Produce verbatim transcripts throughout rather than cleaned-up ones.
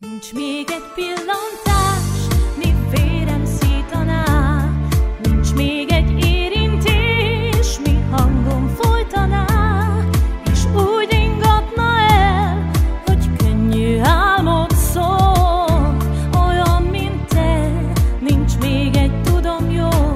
Nincs még egy pillantás, mi vérem szítaná. Nincs még egy érintés, mi hangom folytaná. És úgy ringatna el, hogy könnyű álmod szól. Olyan, mint te, nincs még egy, tudom jól.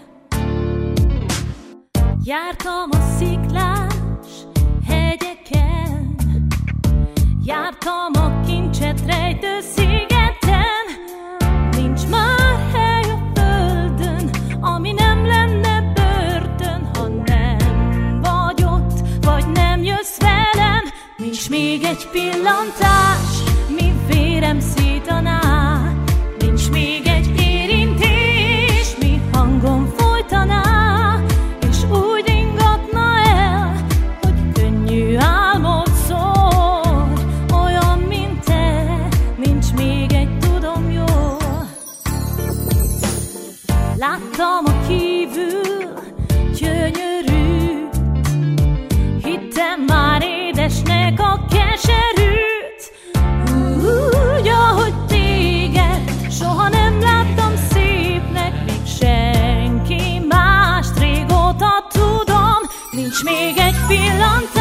Jártam a sziklás hegyeken, jártam a kincset rejtő szigeten. Nincs már hely a földön, ami nem lenne börtön, ha nem vagy ott, vagy nem jössz velem. Nincs még egy pillantás, mi vérem szítaná. Nincs még egy érintés, mi hangom folytaná. És úgy ringatna el, hogy könnyű álmod szól. Olyan, mint te, nincs még egy, tudom jól. Láttam a kívül gyönyörűt, hittem már édesnek a keserűt. Úgy, ahogy téged soha nem láttam szépnek, még senki mást, régóta tudom. Nincs még egy pillanat,